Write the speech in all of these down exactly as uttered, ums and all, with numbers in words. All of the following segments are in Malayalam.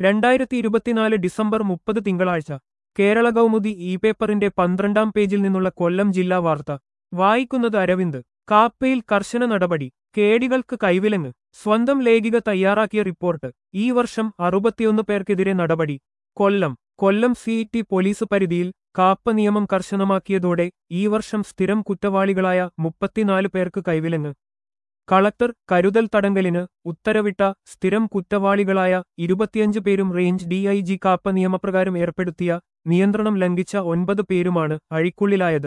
രണ്ടായിരത്തി ഇരുപത്തിനാല് ഡിസംബർ മുപ്പത് തിങ്കളാഴ്ച കേരള കൗമുദി ഇ പേപ്പറിന്റെ പന്ത്രണ്ടാം പേജിൽ നിന്നുള്ള കൊല്ലം ജില്ലാ വാർത്ത വായിക്കുന്നത് അരവിന്ദ്. കാപ്പയിൽ കർശന നടപടി, കേടികൾക്ക് കൈവിലങ്ങ്. സ്വന്തം ലേഖിക തയ്യാറാക്കിയ റിപ്പോർട്ട്. ഈ വർഷം അറുപത്തിയൊന്ന് പേർക്കെതിരെ നടപടി. Kollam Kollam C T police പരിധിയിൽ കാപ്പ നിയമം കർശനമാക്കിയതോടെ ഈ വർഷം സ്ഥിരം കുറ്റവാളികളായ മുപ്പത്തിനാല് പേർക്ക് കൈവിലങ്ങ്. കളക്ടർ കരുതൽ തടങ്കലിന് ഉത്തരവിട്ട സ്ഥിരം കുറ്റവാളികളായ ഇരുപത്തിയഞ്ച് പേരും range D I G KAAPA നിയമപ്രകാരം ഏർപ്പെടുത്തിയ നിയന്ത്രണം ലംഘിച്ച ഒൻപത് പേരുമാണ് അഴിക്കുള്ളിലായത്.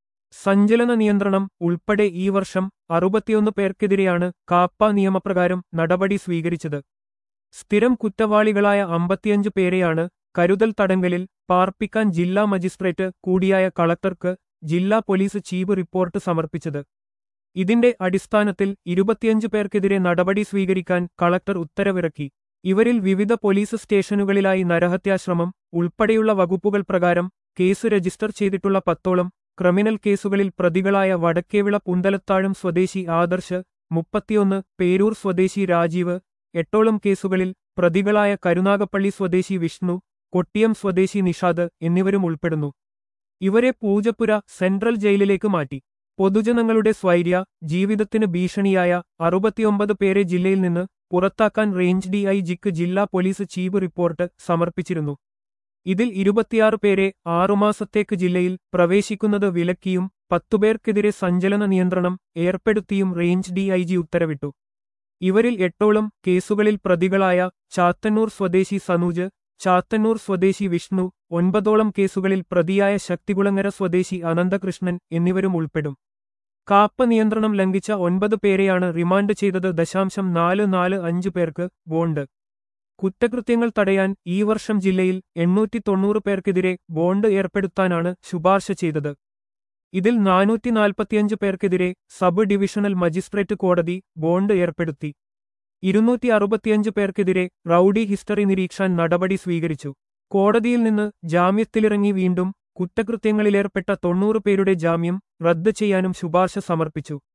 സഞ്ചലന നിയന്ത്രണം ഉൾപ്പെടെ ഈ വർഷം അറുപത്തിയൊന്ന് പേർക്കെതിരെയാണ് കാപ്പ നിയമപ്രകാരം നടപടി സ്വീകരിച്ചത്. സ്ഥിരം കുറ്റവാളികളായ അമ്പത്തിയഞ്ച് പേരെയാണ് കരുതൽ തടങ്കലിൽ പാർപ്പിക്കാൻ ജില്ലാ മജിസ്ട്രേറ്റ് കൂടിയായ കളക്ടർക്ക് ജില്ലാ പോലീസ് ചീഫ് റിപ്പോർട്ട് സമർപ്പിച്ചത്. ഇതിന്റെ അടിസ്ഥാനത്തിൽ ഇരുപത്തിയഞ്ച് പേർക്കെതിരെ നടപടി സ്വീകരിക്കാൻ കളക്ടർ ഉത്തരവിറക്കി. ഇവരിൽ വിവിധ പോലീസ് സ്റ്റേഷനുകളിലായി നരഹത്യാശ്രമം ഉൾപ്പെടെയുള്ള വകുപ്പുകൾ പ്രകാരം കേസ് രജിസ്റ്റർ ചെയ്തിട്ടുള്ള പത്തോളം ക്രിമിനൽ കേസുകളിൽ പ്രതികളായ വടക്കേവിള പുന്തലത്താഴം സ്വദേശി ആദർശ്, മുപ്പത്തിയൊന്ന് പേരൂർ സ്വദേശി രാജീവ്, എട്ടോളം കേസുകളിൽ പ്രതികളായ കരുനാഗപ്പള്ളി സ്വദേശി വിഷ്ണു, കൊട്ടിയം സ്വദേശി നിഷാദ് എന്നിവരും ഉൾപ്പെടുന്നു. ഇവരെ പൂജപ്പുര സെൻട്രൽ ജയിലിലേക്ക് മാറ്റി. പൊതുജനങ്ങളുടെ സ്വൈര്യ ജീവിതത്തിന് ഭീഷണിയായ അറുപത്തിയൊമ്പത് പേരെ ജില്ലയിൽ നിന്ന് പുറത്താക്കാൻ റേഞ്ച് ഡി ഐ ജിക്ക് ജില്ലാ പോലീസ് ചീഫ് റിപ്പോർട്ട് സമർപ്പിച്ചിരുന്നു. ഇതിൽ ഇരുപത്തിയാറ് പേരെ ആറുമാസത്തേക്ക് ജില്ലയിൽ പ്രവേശിക്കുന്നത് വിലക്കിയും പത്തുപേർക്കെതിരെ സഞ്ചലന നിയന്ത്രണം ഏർപ്പെടുത്തിയും റേഞ്ച് ഡി ഐ ജി ഉത്തരവിട്ടു. ഇവരിൽ എട്ടോളം കേസുകളിൽ പ്രതികളായ ചാത്തന്നൂർ സ്വദേശി സനൂജ്, ചാത്തന്നൂർ സ്വദേശി വിഷ്ണു, ഒൻപതോളം കേസുകളിൽ പ്രതിയായ ശക്തികുളങ്ങര സ്വദേശി അനന്തകൃഷ്ണൻ എന്നിവരും ഉൾപ്പെടും. കാപ്പ നിയന്ത്രണം ലംഘിച്ച ഒൻപത് പേരെയാണ് റിമാൻഡ് ചെയ്തത്. ദശാംശം നാല് നാല് അഞ്ച് പേർക്ക് ബോണ്ട്. കുറ്റകൃത്യങ്ങൾ തടയാൻ ഈ വർഷം ജില്ലയിൽ എണ്ണൂറ്റി തൊണ്ണൂറ് പേർക്കെതിരെ ബോണ്ട് ഏർപ്പെടുത്താനാണ് ശുപാർശ ചെയ്തത്. ഇതിൽ നാനൂറ്റി നാൽപ്പത്തിയഞ്ച് പേർക്കെതിരെ സബ് ഡിവിഷണൽ മജിസ്ട്രേറ്റ് കോടതി ബോണ്ട് ഏർപ്പെടുത്തി. ഇരുന്നൂറ്റി അറുപത്തിയഞ്ച് പേർക്കെതിരെ റൌഡി ഹിസ്റ്ററി നിരീക്ഷാൻ നടപടി സ്വീകരിച്ചു. കോടതിയിൽ നിന്ന് ജാമ്യത്തിലിറങ്ങി വീണ്ടും കുറ്റകൃത്യങ്ങളിലേർപ്പെട്ട തൊണ്ണൂറ് പേരുടെ ജാമ്യം റദ്ദ് ചെയ്യാനും ശുപാർശ സമർപ്പിച്ചു.